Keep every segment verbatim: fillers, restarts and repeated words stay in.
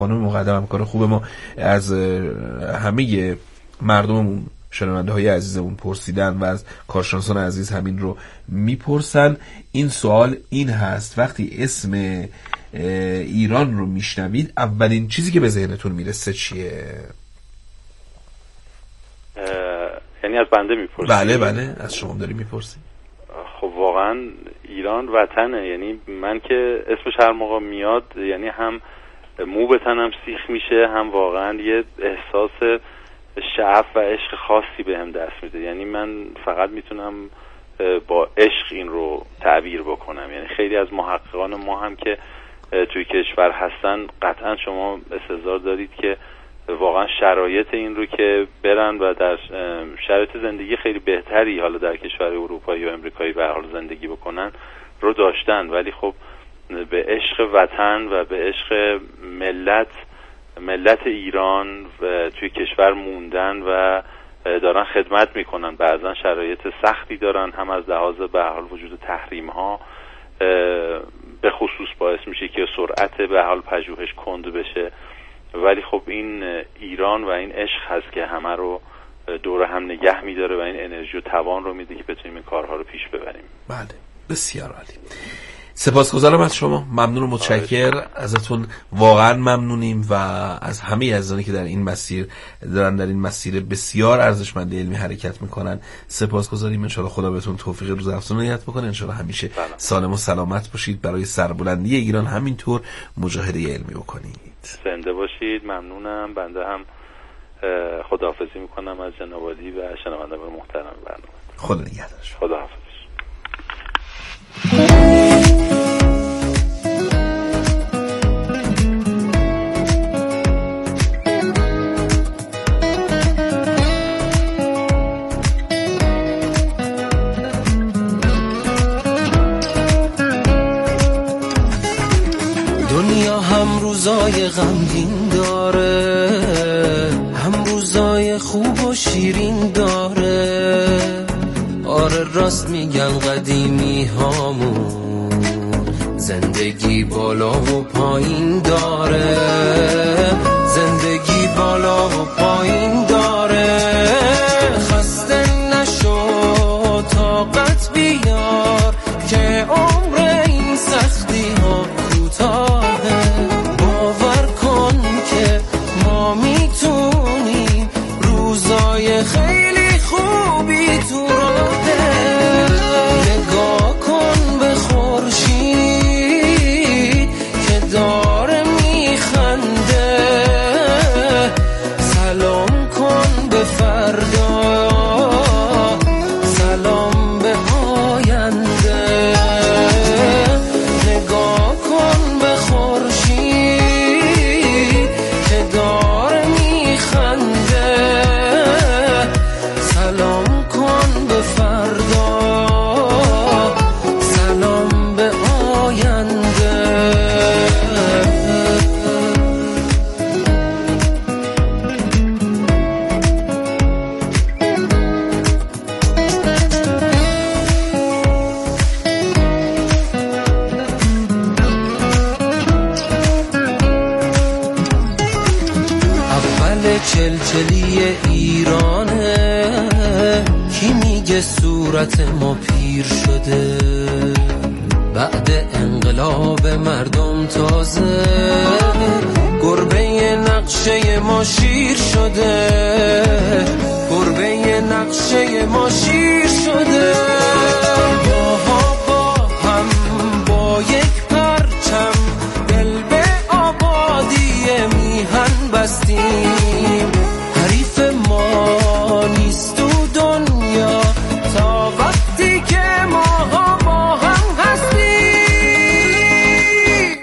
خانم مقدم همکار خوب ما از همه مردممون، شنونده های عزیزمون پرسیدن و از کارشناسان عزیز همین رو میپرسن. این سوال این هست: وقتی اسم ایران رو میشنوید اولین چیزی که به ذهنتون میرسه چیه؟ یعنی از بنده میپرسید؟ بله بله از شما داری میپرسید. خب واقعا ایران وطنه، یعنی من که اسمش هر موقع میاد یعنی هم مو به تنم سیخ میشه، هم واقعا یه احساس شعف و عشق خاصی به هم دست میده. یعنی من فقط میتونم با عشق این رو تعبیر بکنم. یعنی خیلی از محققان ما هم که توی کشور هستن قطعا شما استحضار دارید که واقعا شرایط این رو که برن و در شرایط زندگی خیلی بهتری حالا در کشور اروپایی و امریکایی به حال زندگی بکنن رو داشتن، ولی خب به عشق وطن و به عشق ملت ملت ایران و توی کشور موندن و دارن خدمت میکنن. بعضا شرایط سختی دارن، هم از لحاظ به حال وجود تحریم ها به خصوص باعث میشه که سرعت به حال پژوهش کند بشه، ولی خب این ایران و این عشق هست که همه رو دور هم نگه میداره و این انرژی و توان رو میده که بتونیم این کارها رو پیش ببریم. بله بسیار عالی. سپاسگزارم از شما، ممنون و متشکر ازتون، واقعا ممنونیم و از همه عزیزانی که در این مسیر دارن در این مسیر بسیار ارزشمند علمی حرکت میکنن سپاسگزاریم. ان شاء الله خدا بهتون توفیق روز افزون عنایت بکنه. ان شاء الله همیشه سالم و سلامت باشید، برای سربلندی ایران همینطور مجاهده علمی بکنید. زنده باشید. ممنونم. بنده هم خداحافظی میکنم از جناب عالی و شنوندگان محترم برنامه. خدا نگهدارش. خداحافظ. دنیا هم روزای غمگین داره، هم روزای خوب و شیرین داره. آره راست میگن قدیمی هامون، زندگی بالا و پایین داره، زندگی بالا و پایین داره. خسته نشو طاقت بیار که عمر این سختی ها کوتاهه. باور کن که ما میتونیم، روزای خیلی خوبی تو راهه. نگاه کن به خورشید که داره میخنده، سلام کن به فردا، سلام به آینده. نگاه کن به خورشید که داره میخنده، سلام کن به فردا، سلام به آینده. اول چلچلی ایرانه، کی میگه صورت ما پیر شده؟ بعد انقلاب مردم تازه، گربه نقشه ما شیر شده، گربه نقشه ما شیر شده. ماها با هم با یک پرچم دل به آبادی میهن بستیم. حریف ما نیست تو دنیا تا وقتی که ماها با هم هستیم.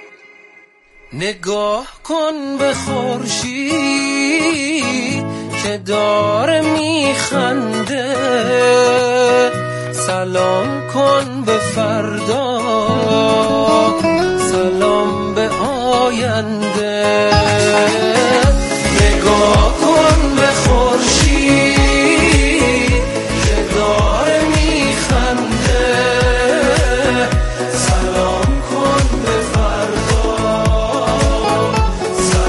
نگاه کن به خورشید که داره میخنده، سلام کن به فردا، سلام به آینده. نگاه کن به خورشید که داره میخنده، سلام کن به فردا،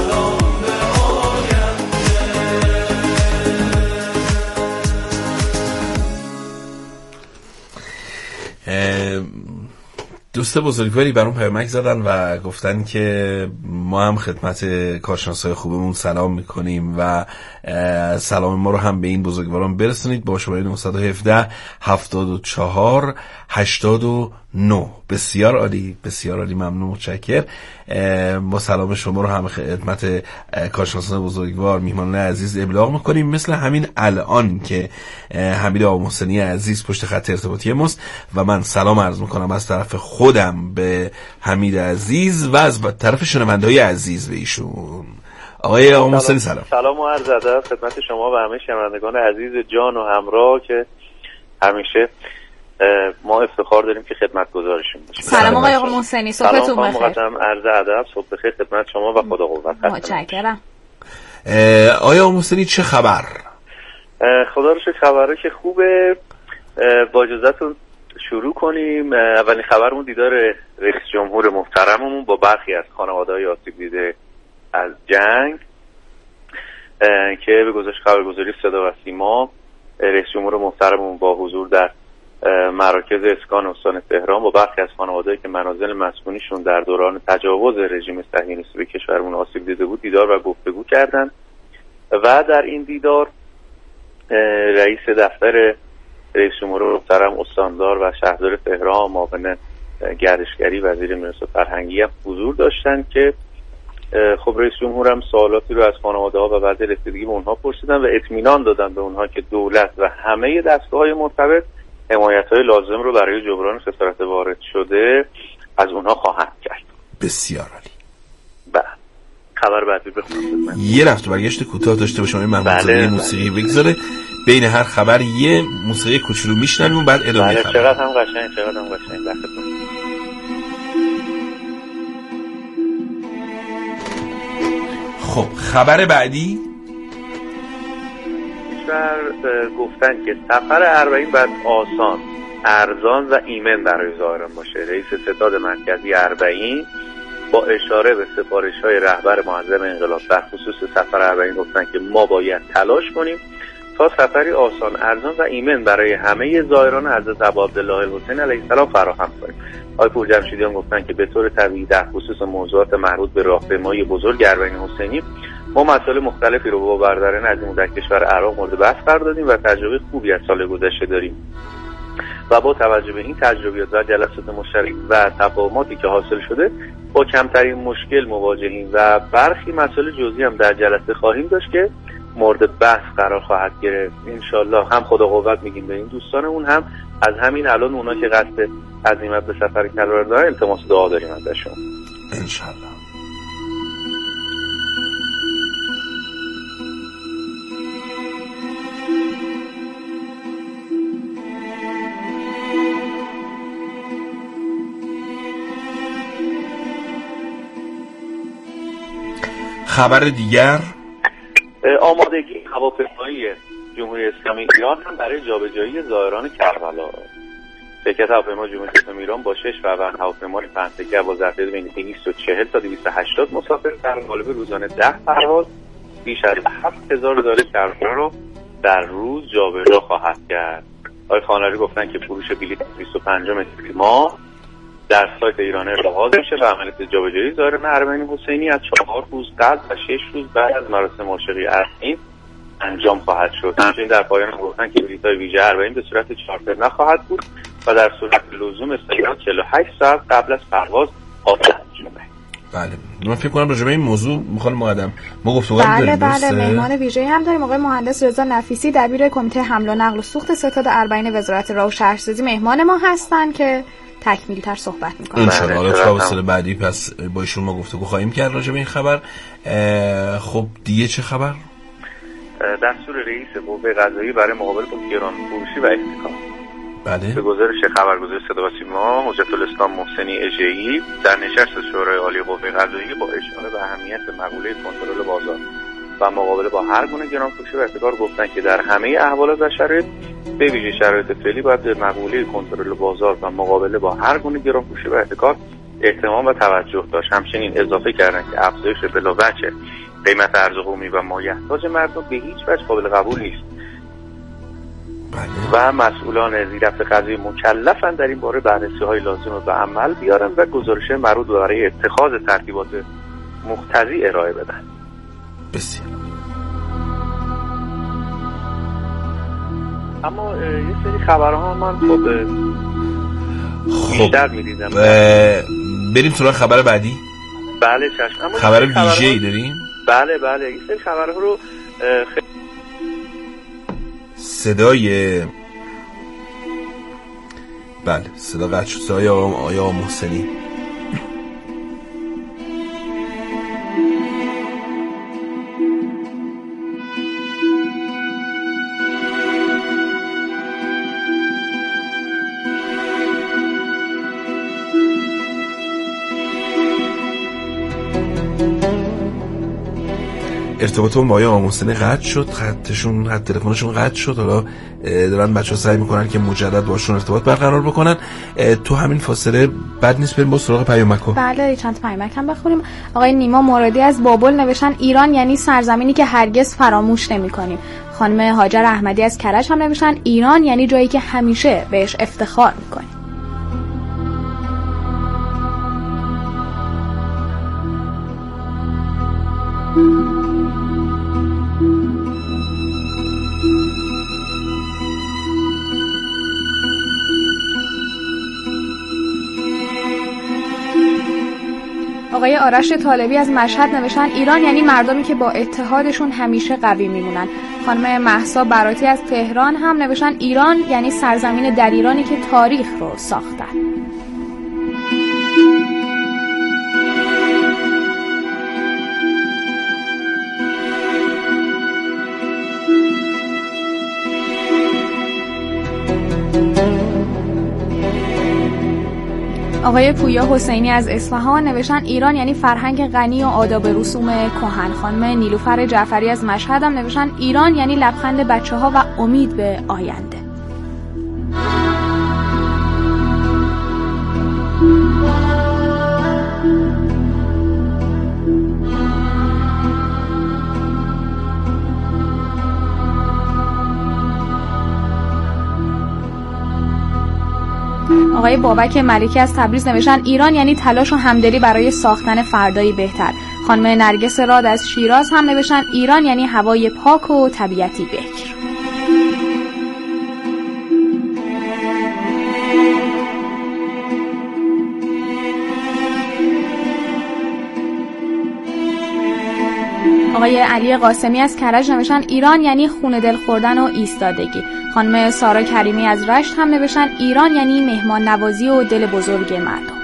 دوست بزرگواری برام پیامک زدن و گفتن که ما هم خدمت کارشناسای خوبمون سلام میکنیم و سلام ما رو هم به این بزرگواران برسونید با شماره نه یک هفت هفتاد و چهار هشتاد و نه. بسیار عالی، بسیار عالی، ممنون، متشکرم. ما سلام شما رو هم خدمت کارشناسان بزرگوار، میهمانان عزیز ابلاغ میکنیم، مثل همین الان که حمید آقا محسنی عزیز پشت خط ارتباطی ماست و من سلام عرض میکنم از طرف خودم به حمید عزیز و از طرف شنونده‌های عزیز به ایشون. آقای آقا محسنی سلام. سلام و عرض ادب خدمت شما و همه شنوندگان عزیز جان و همراه که همیشه ما افتخار داریم که خدمتگزارشون باشیم. سلام آقای آقا محسنی، صبحتون بخیر. مقدم عرض ادب، صبح بخیر خدمت شما و خدا قوت. متشکرم. آقای آقا محسنی چه خبر؟ خدا رو شکر خبره که خوبه. با اجازهتون شروع کنیم. اولین خبرمون دیدار رئیس جمهور محترممون با برخی از خانواده‌های آسیب دیده از جنگ که به گزارش خبرگزاری صدا و سیما رئیس جمهور محترممون با حضور در مراکز اسکان استان تهران با برخی از خانواده‌ای که منازل مسکونیشون در دوران تجاوز رژیم صهیونیستی به کشورمون آسیب دیده بود دیدار و گفتگو کردند و در این دیدار رئیس دفتر رئیس جمهور محترم استاندار و شهردار تهران، معاون گردشگری، وزیر میراث فرهنگی هم حضور داشتن که خب رئیس جمهور هم سوالاتی رو از خانواده‌ها و وضع رسیدگی به اونها پرسیدن و اطمینان دادن به اونها که دولت و همه دستگاه‌های مرتبط حمایت‌های لازم رو برای جبران خسارت وارد شده از اونها خواهند کرد. بسیار عالی. بله. خبر بعدی بخونم. یه رفت و برگشت کوتاه داشته باشم این منظومه بله. موسیقی بگذاره بین هر خبر یه موسیقی کوچولو میشنویم و بعد ادامه بله. خبر. چقدر هم قشنگ، چقدر هم قشنگ. دستتون. خب خبر بعدی کشور گفتن که سفر اربعین باید آسان، ارزان و ایمن برای زائران باشه. رئیس ستاد مرکزی اربعین با اشاره به سفارش‌های رهبر معظم انقلاب در خصوص سفر اربعین گفتن که ما باید تلاش کنیم تا سفری آسان، ارزان و ایمن برای همه زائران حضرت ابا عبدالله الحسین علیه السلام فراهم کنیم. آقای پورجمشیدیان گفتن که به طور طبیعی در خصوص موضوعات مربوط به راهپیمایی بزرگ اربعین حسینی ما مسائل مختلفی رو با برادران عزیزمون در کشور عراق مورد بحث قرار دادیم و تجربه خوبی از سال گذشته داریم و با توجه به این تجربیات و جلسات مشترک و تفاهماتی که حاصل شده با کمترین مشکل مواجهیم و برخی مسائل جزئی هم در جلسه خواهیم داشت که مورد بحث قرار خواهد گرفت. انشالله هم خدا قوت میگیم به این دوستانمون، هم از همین الان اونا که قصد عزیمت به سفر کلبر دارن التماس دعا داریم ازشون انشالله. خبر دیگر آمادگی هواپیمایی جمهوری اسلامی ایران هم برای جابجایی زائران کربلا. شرکت هواپیما جمهوری اسلامی ایران با شش فروند هواپیمای پنج‌تکه با ظرفیت بین دویست و چهل تا دویست و هشتاد مسافر در قالب روزانه ده پرواز بیش از هفت هزار دلار کربلا رو در روز جابجا خواهد کرد. آقای خانلری گفتن که فروش بلیط بیست و پنجم اسفند ماه در سایت ایران ایر آغاز میشه و عملیات جابجایی زائران اربعین حسینی از چهار روز قبل و شش روز بعد از مراسم عاشقی اربعین انجام خواهد شد. همچنین در پایان گفتن که بلیط‌های ویژه اربعین به صورت چارتر نخواهد بود و در صورت لزوم استقرار چهل و هشت ساعت قبل از پرواز آماده شده. بله من فکر کنم راجع به این موضوع میخوام مقدم ما گفتگو بله بله مهمان ویژه‌ای هم داریم. آقای مهندس رضا نفیسی دبیر کمیته حمل و نقل و سوخت ستاد اربعین وزارت راه و شهرسازی مهمان ما هستن که تکمیل‌تر صحبت می‌کنم. ان شاءالله تا وسیله بعدی پس با ایشون ما گفتگو خواهیم کرد راجع به این خبر. خب دیگه چه خبر؟ دستور رئیس قوه قضاییه برای مقابله با گران فروشی و احتکار. بله. به گزارش خبرگزاری صدا و سیما حجت الاسلام محسنی اژه‌ای در نشست شورای عالی قوه قضاییه با اشاره به اهمیت مقوله کنترل بازار و مقابله با هر گونه گران فروشی و احتکار گفتن که در همه احوالات و شرایط به ویژه شرایط فعلی باید به مقوله کنترل بازار و مقابله با هر گونه گران فروشی و احتکار اهتمام و توجه داشت. همچنین اضافه کردن که افزایش بلاوجه قیمت ارز قومی و مایحتاج مردم به هیچ وجه قابل قبول نیست. و مسئولان زیرفت قضایی مکلفن در این باره بررسی‌های لازم رو به عمل بیارن و گزارش مربوط برای اتخاذ ترتیبات مقتضی ارائه بدن. بسیار. اما یه سری خبرها من خب بیشتر می‌دیدم. بریم سراغ خبر بعدی؟ بله چشم. اما خبر ویژه‌ای داریم؟ بله بله این سری خبرها رو خ... صدای بله صدا قطع شد. صدای آقا محسنی. ارتباطمون با آقای محسنی قطع شد، خطشون خط تلفنشون قطع شد. حالا دارن بچه‌ها سعی میکنن که مجدد باشون ارتباط برقرار بکنن. تو همین فاصله بد نیست بریم با سراغ پیامک‌ها. بله چند تا پیامک هم بخونیم. آقای نیما مرادی از بابل نوشتن ایران یعنی سرزمینی که هرگز فراموش نمی‌کنیم. خانم هاجر احمدی از کرج هم نوشتن ایران یعنی جایی که همیشه بهش افتخار می‌کنیم. آقای آرش طالبی از مشهد نوشتن ایران یعنی مردمی که با اتحادشون همیشه قوی میمونن. خانم مهسا براتی از تهران هم نوشتن ایران یعنی سرزمین در ایرانی که تاریخ رو ساختن. آقای پویا حسینی از اصفهان نوشتن ایران یعنی فرهنگ غنی و آداب رسوم کهن. خانم نیلوفر جعفری از مشهد هم نوشتن ایران یعنی لبخند بچه‌ها و امید به آینده. آقای بابک ملکی از تبریز نوشتن ایران یعنی تلاش و همدلی برای ساختن فردایی بهتر. خانم نرگس راد از شیراز هم نوشتن ایران یعنی هوای پاک و طبیعتی بکر. آقای علی قاسمی از کرج نوشتن ایران یعنی خون دل خوردن و ایستادگی. خانم سارا کریمی از رشت هم نوشتن ایران یعنی مهمان نوازی و دل بزرگ مردم.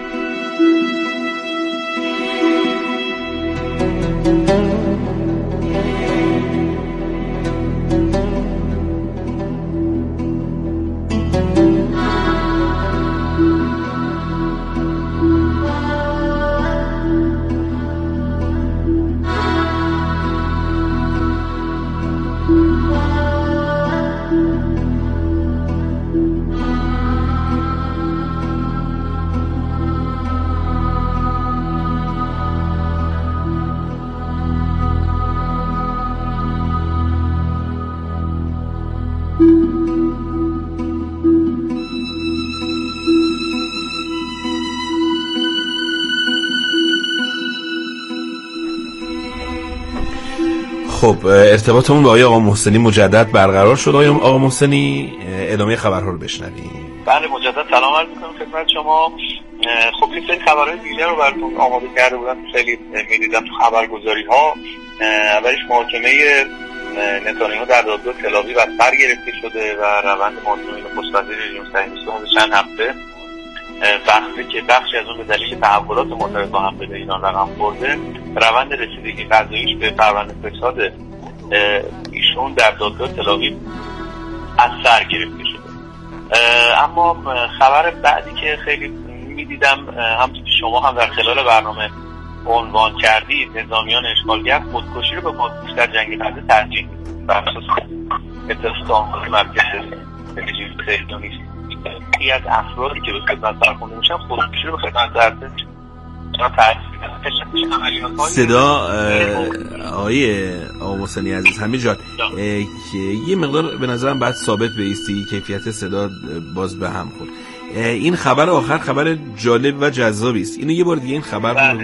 خب ارتباطمون با آقای آقا محسنی مجدد برقرار شد. آقای آقا محسنی ادامه خبرها رو بشنویم. بله مجدد سلام عرض می‌کنم خدمت شما. خب این سری خبرهای دیگر رو براتون آماده کرده بودم، خیلی می‌دیدم تو خبرگزاری‌ها. اولش محاکمه نتانیاهو در دادگاه تل‌آویو از سر گرفته شده و روند محاکمه نخست وزیر رژیم صهیونیست چند هفته بخشی که بخشی از اون به دلیل تحولات مرتبط با حمله به ایران رقم خورده، روند رسیدگی قضاییش به پرونده فساد ایشون در دادگاه تل‌آویو از سر گرفته شده. اما خبر بعدی که خیلی میدیدم، همونطور که شما هم در خلال برنامه عنوان کردید، نظامیان اشغالگر خودکشی رو به بازگشت در جنگ غزه ترجیح میدن بر اساس اطلاعات آمار مرکز رژیم صهیونیست. یکی از افرادی که به خدمت برخونده میشن خودکشی رو به خدمت درده. صدا آقای آقا محسنی عزیز. حمید جان یه مقدار به نظرم باید ثابت بایستی، کیفیت صدا باز به هم خورد. این خبر آخر خبر جالب و جذابی است. اینو یه بار دیگه این خبر بله.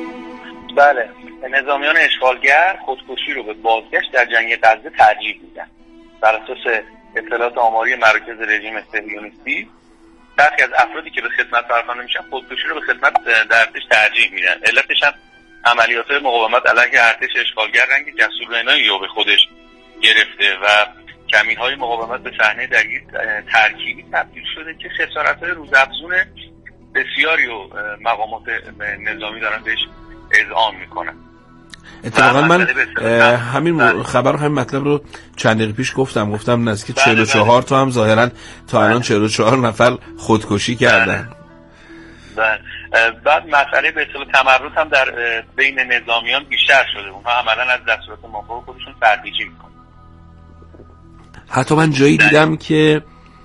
بله نظامیان اشغالگر خودکشی رو به بازگشت در جنگ غزه ترجیح میدن. بر اساس اطلاعات آماری مراکز رژیم صهیونیستی برخی از افرادی که به خدمت برخوانده میشن خودکشی رو به خدمت در ارتش ترجیح میدن. علتش هم عملیات مقاومت علیه ارتش اشغالگر رنگ جسورانه‌ای رو به خودش گرفته و کمین‌های مقاومت به صحنه درگیری ترکیبی تبدیل شده که خسارت‌های روزافزون بسیاری و مقامات نظامی دارن بهش اذعان میکنن. اتفاقا من همین خبر همین مطلب رو چند دقیقه پیش گفتم گفتم نزدیک چهل و چهار تا هم ظاهرا تا الان چهل و چهار نفر خودکشی کردن. بله. بعد مسئله به اصطلاح تمرد هم در بین نظامیان بیشتر شده. اونها عملا از دستورات مقام خودشون تردیجی میکنن. حتی من جایی دیدم که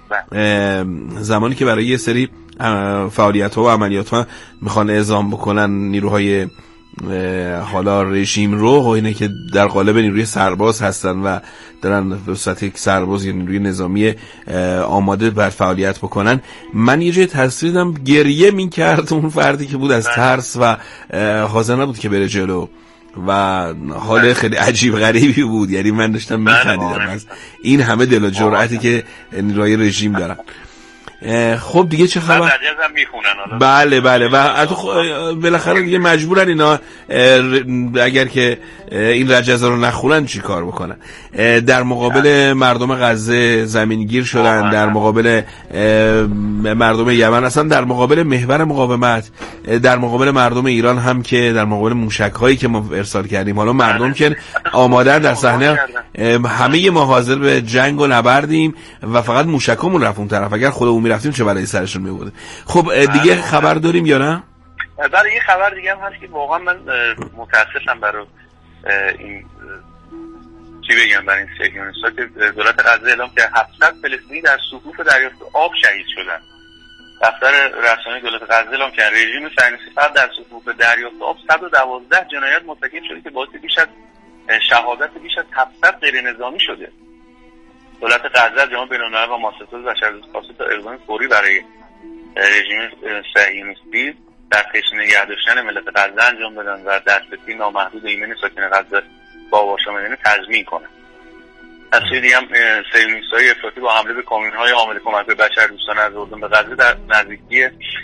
زمانی که برای یه سری فعالیت‌ها و عملیات‌ها میخوان اعزام بکنن نیروهای حالا رژیم رو و اینه که در قالب نیروی سرباز هستن و دارن به صورت یک سرباز یا نیروی نظامی آماده بر فعالیت بکنن، من یه جای تصویر دیدم گریه میکرد اون فردی که بود از ترس و حاضر نبود که بره جلو و حال خیلی عجیب غریبی بود. یعنی من داشتم میخندیدم از این همه دل و جرأتی که نیروی رژیم دارن. خب دیگه چه خبر؟ بله بله و بالاخره دیگه مجبورن اینا اگر که این رجزا رو نخونن چی کار بکنن. در مقابل مردم غزه زمینگیر شدن، در مقابل مردم یمن، اصلا در مقابل محور مقاومت، در مقابل مردم ایران هم که در مقابل موشک هایی که ما ارسال کردیم. حالا مردم که آمادن در صحنه، همه ما حاضر به جنگ و نبردیم و فقط موشکامون رفت اون طرف، اگر خودمون میرفتیم چه بلایی سرشون میبوده. خب دیگه خبر داریم یا نه؟ برای یه خبر دیگه هم هست که واقعا من متاسفم برای این چی بگم برای این صهیونیست‌ها که دولت غزه اعلام کرد هفتصد فلسطینی در صفوف دریافت آب شهید شدن. دفتر رسانه‌ای دولت غزه اعلام کرد رژیم صهیونیستی فقط در صفوف دریافت آب صد و دوازده جنایت مرتکب شده که باعث بیش از شهادت بیش از هفتصد غیر نظامی شده. دولت غزه از جامعه بین‌المللی و مؤسسات بشردوست خواسته تا اقدام فوری برای رژیم صهیونیستی در پیش نگه داشتن ملت غزه انجام بدن و دسترسی نامحدود ایمن ساکن غزه با آواشامدنی تضمین کنن. از سوی دیگه هم صهیونیست‌های افراطی با حمله به کامیون‌های حامل کمک به بشردوستانه از اردن به غزه در نزدیکی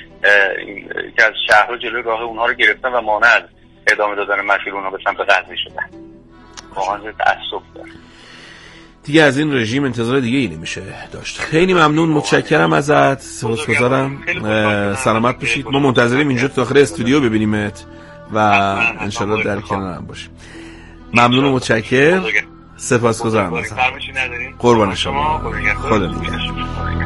یکی از شهرها جلوی راه اونها رو گرفتن و مانع از ادامه دادن مسیر اونها به سمت غزه شدن. واقعا تعصب داره. دیگه از این رژیم انتظار دیگه ای نمیشه داشت. خیلی ممنون، متشکرم ازت، سپاسگزارم. سلامت باشید. ما منتظریم اینجا داخل استودیو ببینیمت و انشالله در کنار هم باشیم. ممنون و متشکرم. سپاسگزارم ازت. قربان شما. خدا نگهدار.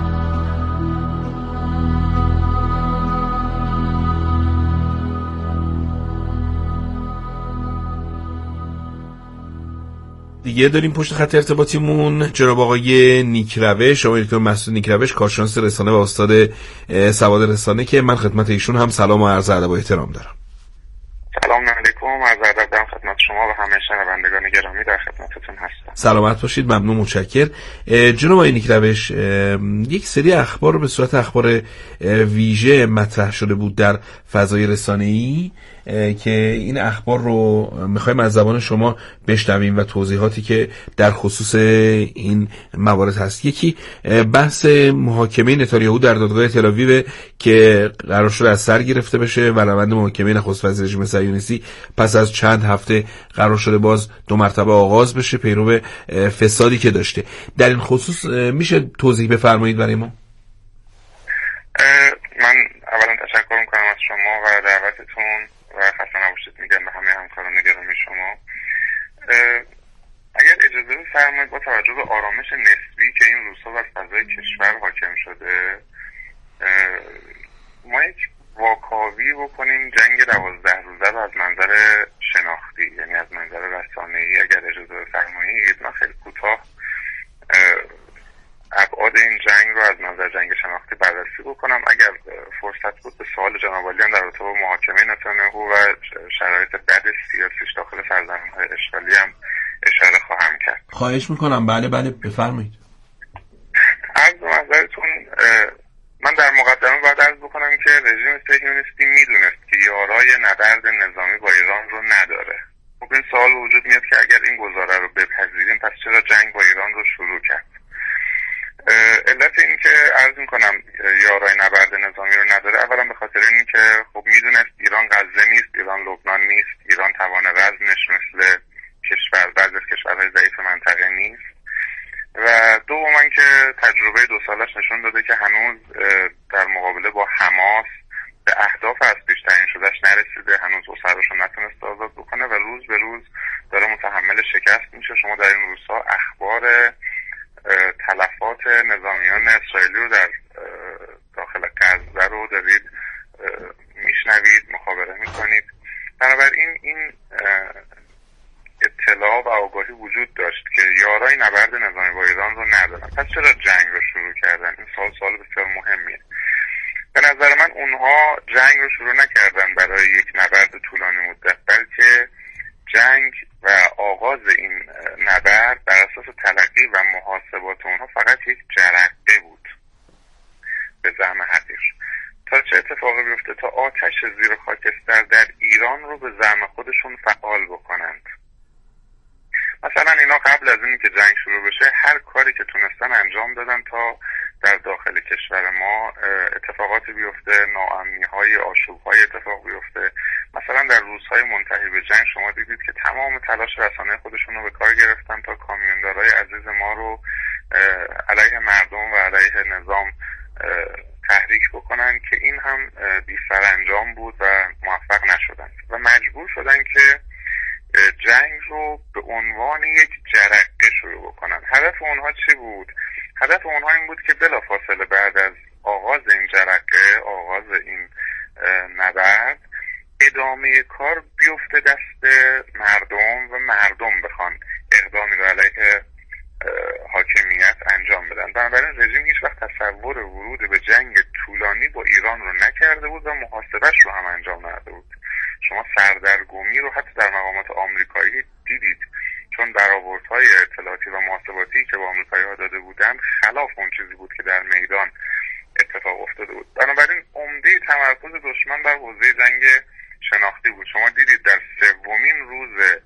دیگه داریم پشت خط ارتباطیمون جناب آقای نیکروش، آقای دکتر مسعود نیکروش، کارشناس رسانه و استاد سواد رسانه که من خدمت ایشون هم سلام و عرض ادب و احترام دارم. سلام علیکم، عرض ادب دارم خدمت شما و همه شنوندگان گرامی، در خدمتتون هستم. سلامت باشید، ممنون، متشکرم. جناب آقای نیکروش، یک سری اخبار به صورت اخبار ویژه مطرح شده بود در فضای رسانه‌ای که این اخبار رو میخوایم از زبان شما بشنویم و توضیحاتی که در خصوص این موارد هست. یکی بحث محاکمه نتانیاهو در دادگاه تل‌آویو که قرار شده از سر گرفته بشه و روند محاکمه نخست وزیر رژیم صهیونیستی پس از چند هفته قرار شده باز دو مرتبه آغاز بشه پیرو فسادی که داشته. در این خصوص میشه توضیح بفرمایید برای ما؟ من اولا تشکر میکنم از شما و دعوتتون و خسته نباشید میگم به همه همکاران گرامی شما. اگر اجازه بفرمایید با توجه به آرامش نسبی که این روزها بر فضای کشور حاکم شده، ما یک واکاوی بکنیم جنگ دوازده روزه رو از منظر شناختی، یعنی از منظر رسانه‌ای. اگر اجازه بفرمایید من خیلی کوتاه ابعاد این جنگ رو از نظر جنگ شناختی بررسی بکنم. اگر فرصت بود به سوال جناب عالی هم در رابطه با محاکمه نتانیاهو و شرایط بد سیاسیش داخل سرزمین‌های اشغالی هم اشاره خواهم کرد. خواهش میکنم. بله بله بفرمایید. عرض نظرتون، من در مقدمه باید عرض بکنم که رژیم صهیونیستی میدونست که یارای نبرد نظامی با ایران رو نداره. خب این سوال وجود میاد که اگر این گزاره رو بپذیریم پس چرا جنگ با ایران رو شروع کرد؟ علت این که عرض میکنم یارای نبرد نظامی رو نداره اولا به خاطر این که خب میدونست ایران غزه نیست، ایران لبنان نیست، ایران توان وزنش مثل کشور بعضی از کشورهای ضعیف منطقه نیست و دوما که تجربه دو سالش نشون داده که هنوز در مقابله با حماس به اهداف از پیش تعیین شدهش نرسیده، هنوز اسرش رو نتونسته آزاد بکنه و روز به روز داره متحمل شکست میشه. شما در این روزها اخبار تلفات نظامیان اسرائیلی رو در داخل غزه رو دارید میشنوید، مخابره میکنید. بنابراین این اطلاع و آگاهی وجود داشت که یارای نبرد نظامی با ایران رو ندارن. پس چرا جنگ رو شروع کردن؟ این سوال سوال بسیار مهمیه. به نظر من اونها جنگ رو شروع نکردن برای یک نبرد طولانی مدت، بلکه جنگ و آغاز این نبرد بر اساس تلقی و محاسبات اونها فقط یک جرقه بود به زعم حقیر. تا چه اتفاقی بیفته؟ تا آتش زیر خاکستر در ایران رو به زعم خودشون فعال بکنند. مثلا اینا قبل از این که جنگ شروع بشه هر کاری که تونستن انجام دادن تا در داخل کشور ما اتفاقاتی بیفته، ناامنی‌های، آشوب‌های اتفاق بیفته. مثلا در روزهای منتهی به جنگ شما دیدید که تمام تلاش رسانه خودشون رو به کار گرفتن تا کامیوندارای عزیز ما رو علیه مردم و علیه نظام تحریک بکنن که این هم بی سرانجام بود و موفق نشدن و مجبور شدن که جنگ رو به عنوان یک جرقه شروع بکنن. هدف اونها چی بود؟ هدف اونها این بود که بلافاصله بعد از آغاز این جرقه، آغاز این نبرد، ادامه کار بیفته دست مردم و مردم بخوان اقدامی رو علیه حاکمیت انجام بدن. بنابراین رژیم هیچ وقت تصور ورود به جنگ طولانی با ایران رو نکرده بود و محاسبش رو هم انجام نداده بود. شما سردرگمی رو حتی در مقامات آمریکایی دیدید، چون برآوردهای اطلاعاتی و محاسباتی که با آمریکایی‌ها داده بودند خلاف اون چیزی بود که در میدان اتفاق افتاده بود. بنابراین عمده تمرکز دشمن در حوزه جنگ شناختی بود. شما دیدید در سومین روز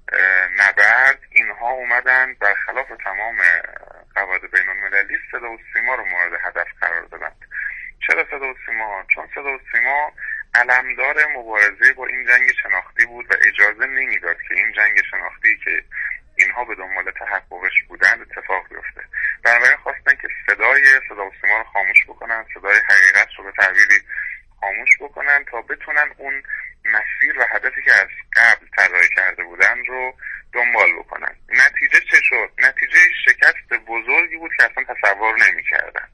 نبرد اینها اومدن برخلاف تمام قواعد بین‌المللی صدا و سیما رو مورد هدف قرار دادند. چرا صدا و سیما؟ چون صدا و سیما علمدار مبارزه با این جنگ شناختی بود و اجازه نمیداد که این جنگ شناختی که اینها به دنبال تحققش بودند اتفاق بیفته. بنابراین خواستن که صدای صدا و سیما رو خاموش بکنن، صدای حقیقت رو به تعبیری خاموش بکنن تا بتونن اون مسیر و هدفی که از قبل طراحی کرده بودن رو دنبال بکنن. نتیجه چه شد؟ نتیجه شکست بزرگی بود که اصلا تصور نمی‌کردند.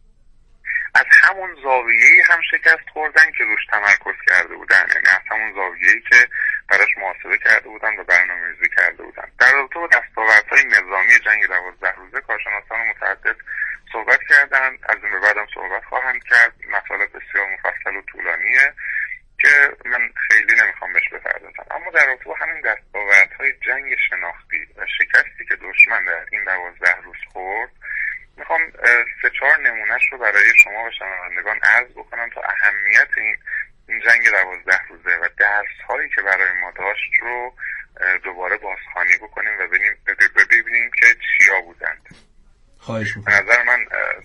از همون زاویه‌ای هم شکست خوردن که روش تمرکز کرده بودن، یعنی از همون زاویه‌ای که براش محاسبه کرده بودن و برنامه‌ریزی کرده بودن. در رابطه با دستاوردهای نظامی جنگ دوازده روزه کارشناسان متعدد صحبت کردن، از این به بعدم صحبت خواهند کرد. مطالب بسیار مفصل و طولانیه که من خیلی نمیخوام بهش بپردازم. اما در رابطه با همین دستاوردهای جنگ شناختی و شکستی که دشمن در این دوازده روز خورد، میخوام سه چهار نمونهش رو برای شما و شنوندگان عرض بکنم تا اهمیت این این جنگ دوازده روزه و درس هایی که برای ما داشت رو دوباره بازخوانی بکنیم و ببینیم ببینیم که چیا بودند. خواهش میکنم. به نظر من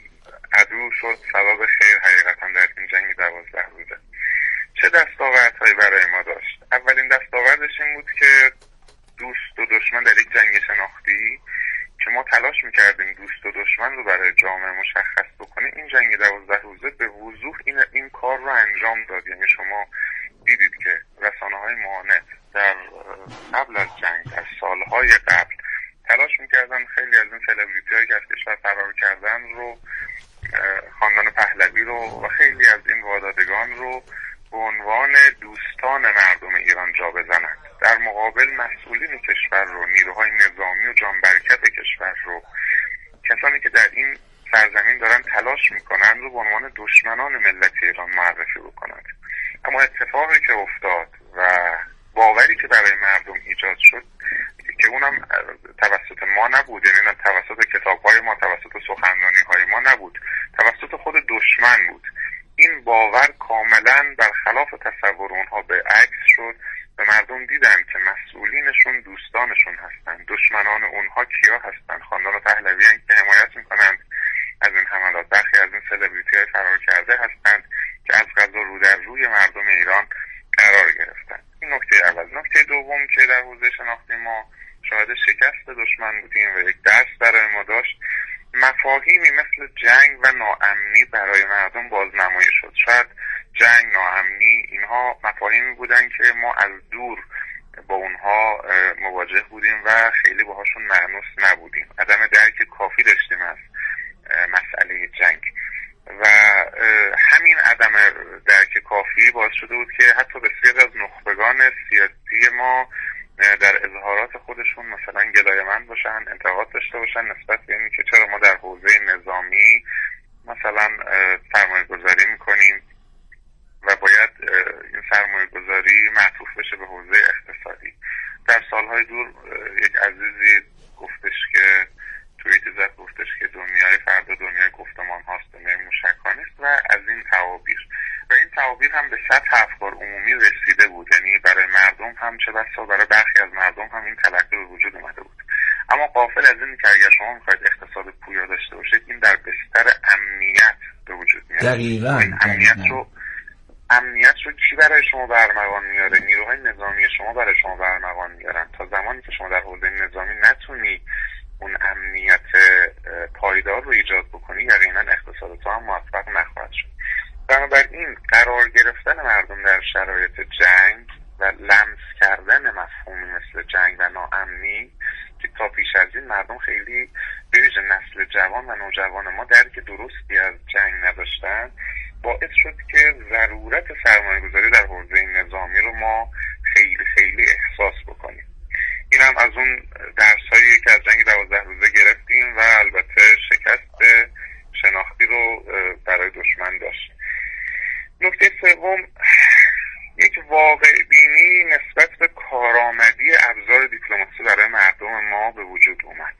عدو شد سبب خیر حقیقتا در این جنگ دوازده روزه. چه دستاوردهایی برای ما داشت؟ اولین دستاوردش این بود که دوست و دشمن در یک جنگ شناختی که ما تلاش میکردیم دوست و دشمن رو برای جامعه مشخص بکنیم، این جنگ دوازده روزه به وضوح این این کار رو انجام داد. یعنی شما دیدید که رسانه‌های معاند در قبل از جنگ، در سالهای قبل تلاش میکردن خیلی از این سلبریتی‌هایی که از کشور فرار کردن رو، خاندان پهلوی رو و خیلی از این وادادگان رو به عنوان دوستان مردم ایران جا بزنند. در مقابل مسئولین کشور رو، نیروهای نظامی و جانبرکت کشور رو، کسانی که در این سرزمین دارن تلاش میکنن رو به عنوان دشمنان ملت ایران معرفی بکنند. اما اتفاقی که افتاد و باوری که برای مردم ایجاد شد که اونم هم توسط ما نبود، یعنی نه توسط کتاب‌های ما، توسط سخنرانی‌های ما نبود، توسط خود دشمن بود. این باور کاملا برخلاف تصور اونها به عکس شد و مردم دیدن که مسئولینشون دوستانشون هستن، دشمنان اونها کیا هستن؟ خاندان پهلوی که حمایت میکنند از این حملات، برخی از این سلبریتی های فرار کرده هستند که از قضا رو در روی مردم ایران قرار گرفتن. این نکته اول. نکته دوم که در حوزه شناختی ما شاهد شکست دشمن بودیم و یک درس برای ما داشت، مفاهیمی مثل جنگ و ناامنی برای مردم بازنمایی شد. شاید جنگ، ناامنی، اینها مفاهیمی بودن که ما از دور با اونها مواجه بودیم و خیلی باهاشون مانوس نبودیم. عدم درک کافی داشتیم از مسئله جنگ و همین عدم درک کافی باعث شده بود که حتی بسیار از نخبگان سیاسی ما در اظهارات خودشون مثلا گلایه‌مند باشن، انتقاد داشته باشن نسبت به اینکه که چرا ما در حوزه نظامی مثلا سرمایه گذاری میکنیم و باید این سرمایه گذاری معطوف بشه به حوزه اقتصادی. در سالهای دور یک عزیزی گفتش که توییت زد، گفتش که دنیای فردا دنیای گفتمان هاست، دنیای موشک‌خانه است و از این تعابیر و این تعابیر هم به سطح افکار عمومی رسیده بود، یعنی برای مردم هم چه بسا برای برخی از مردم هم این تلقی به وجود اومده بود. اما غافل از این که اگر شما میخواید اقتصاد پویا داشته باشید، این در بستر امنیت به وجود میاد. دقیقاً. این امنیت رو امنیت رو کی برای شما برمغان میاره؟ نیروهای نظامی شما برای شما برمغان میارن. تا زمانی که شما در حوزه نظامی نتونی اون امنیت پایدار رو ایجاد بکنی، یقینا اقتصاد تو هم موفق نخواهد شد. بنابراین قرار گرفتن مردم در شرایط جنگ و لمس کردن مفهومی مثل جنگ و ناامنی که تا پیش از این مردم خیلی به ویژه نسل جوان و نوجوان ما درک درستی از جنگ نداشتن، باعث شد که ضرورت سرمایه‌گذاری در حوزه نظامی رو ما خیلی خیلی احساس بکنیم. این هم از اون درسایی که از جنگ دوازده روزه گرفتیم و البته شکست شناختی رو برای دشمن داشت. نکته سوم، یک واقع بینی نسبت به کارآمدی ابزار دیپلماسی برای مردم ما به وجود اومد.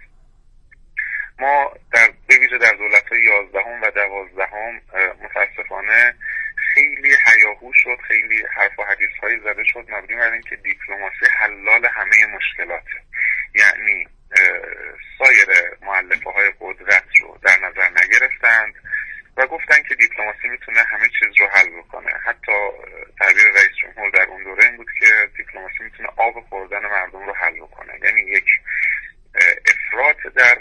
ما در به ویژه در دولت‌های یازدهم و دوازدهم متاسفانه خیلی هیاهو شد، خیلی حرف و حدیث‌هایی زده شد مبنی بر اینکه دیپلماسی حلال همه مشکلاته. یعنی سایر مؤلفه‌های قدرت رو در نظر نگرفتند و گفتن که دیپلماسی میتونه همه چیز رو حل بکنه. حتی تعبیر رئیس جمهور در اون دوره این بود که دیپلماسی میتونه آب خوردن مردم رو حل بکنه. یعنی یک افراط در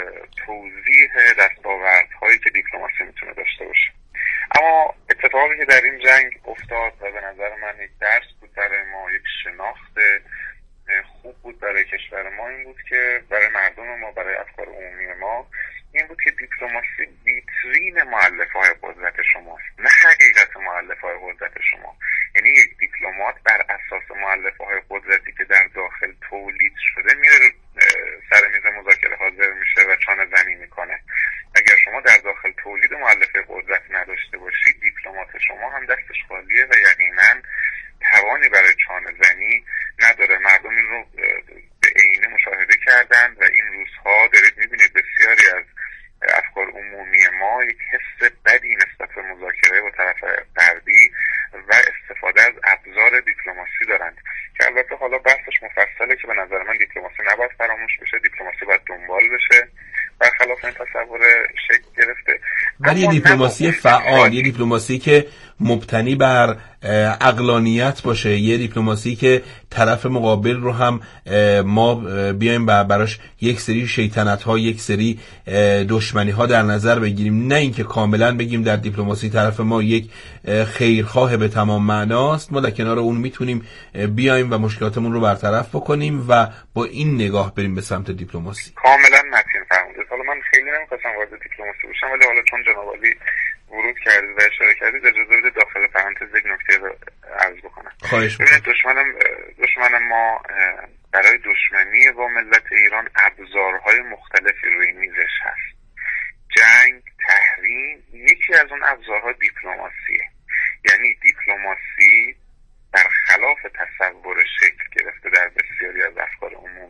توضیح دستاوردهایی که دیپلماسی میتونه داشته باشه. اما اتفاقی که در این جنگ افتاد و به نظر من یک درس بود برای ما، یک شناخت خوب بود برای کشور ما، این بود که برای مردم ما، برای افکار عمومی ما این بود که دیپلماسی ویترین مؤلفه‌های قدرت شماست، نه حقیقت مؤلفه‌های قدرت شما. یعنی یک دیپلمات بر اساس مؤلفه‌های قدرتی که در داخل تولید شده میره سر میز مذاکره حاضر میشه و چانه زنی میکنه. اگر شما در داخل تولید مؤلفه قدرت نداشته باشید، دیپلمات شما هم دستش خالیه و یقینا توانی برای چانه زنی نداره. مردم این رو به عینه مشاهده کردن و این روزها دارید میبینید بسیاری از افکار عمومی ما یک حس بدی نسبت به مذاکره با طرف غربی و استفاده از ابزار دیپلماسی دارند که البته حالا بحثش مفصله که به نظر من دیپلماسی نباید فراموش بشه، دیپلماسی باید دنبال بشه برخلاف این تصور شکل گرفته. ولی یه دیپلماسی فعال، یه دیپلماسی که مبتنی بر عقلانیت باشه، یه دیپلماسی که طرف مقابل رو هم ما بیایم براش یک سری شیطنت ها، یک سری دشمنی ها در نظر بگیریم، نه اینکه کاملا بگیم در دیپلماسی طرف ما یک خیرخواه به تمام معناست، ما در کنار اون میتونیم بیایم و مشکلاتمون رو برطرف بکنیم و با این نگاه بریم به سمت دیپلماسی. کاملا متین فرمودید. حالا من خیلی نمیخواستم وارد دیپلماسی بشم، ولی حالا چون جناب عالی ورود کردید و اشاره کردید اجازه بدید داخل پرانتز یک نکته رو عرض بکنم. خواهش می‌کنم. دشمنم دشمن ما برای دشمنی با ملت ایران ابزارهای مختلفی روی میزش هست. جنگ، تحریم، یکی از اون ابزارها دیپلماسیه. یعنی دیپلماسی برخلاف تصور شکل گرفته در بسیاری از افکار عمومی